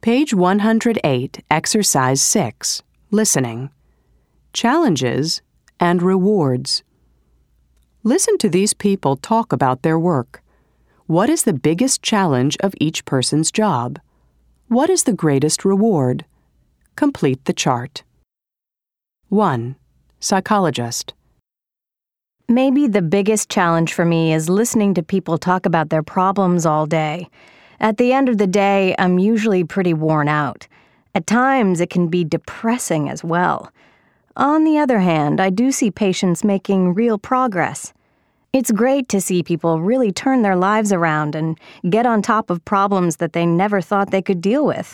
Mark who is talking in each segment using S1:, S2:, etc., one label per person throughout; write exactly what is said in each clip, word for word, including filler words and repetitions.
S1: Page one hundred eight, Exercise six, Listening. Challenges and rewards. Listen to these people talk about their work. What is the biggest challenge of each person's job? What is the greatest reward? Complete the chart. one. Psychologist.
S2: Maybe the biggest challenge for me is listening to people talk about their problems all day. At the end of the day, I'm usually pretty worn out. At times, it can be depressing as well. On the other hand, I do see patients making real progress. It's great to see people really turn their lives around and get on top of problems that they never thought they could deal with.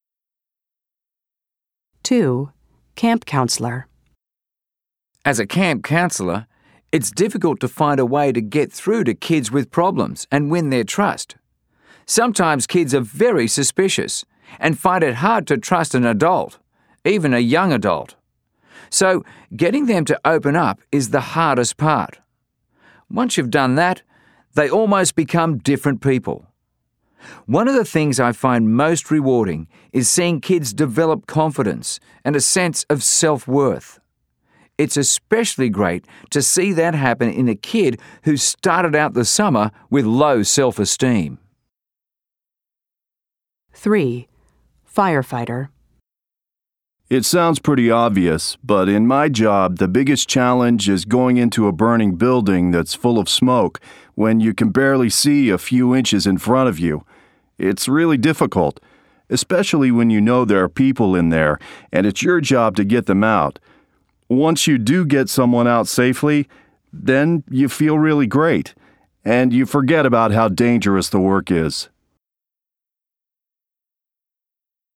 S1: two. Camp counselor.
S3: As a camp counselor, it's difficult to find a way to get through to kids with problems and win their trust. Sometimes kids are very suspicious and find it hard to trust an adult, even a young adult. So, getting them to open up is the hardest part. Once you've done that, they almost become different people. One of the things I find most rewarding is seeing kids develop confidence and a sense of self-worth. It's especially great to see that happen in a kid who started out the summer with low self-esteem.
S1: three. Firefighter.
S4: It sounds pretty obvious, but in my job, the biggest challenge is going into a burning building that's full of smoke when you can barely see a few inches in front of you. It's really difficult, especially when you know there are people in there and it's your job to get them out. Once you do get someone out safely, then you feel really great, and you forget about how dangerous the work is.